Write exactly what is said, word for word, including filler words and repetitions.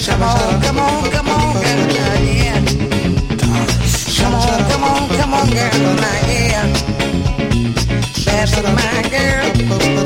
Come on, come on, come on, girl, yeah. Come on, come on, come on, girl, yeah. That's my girl.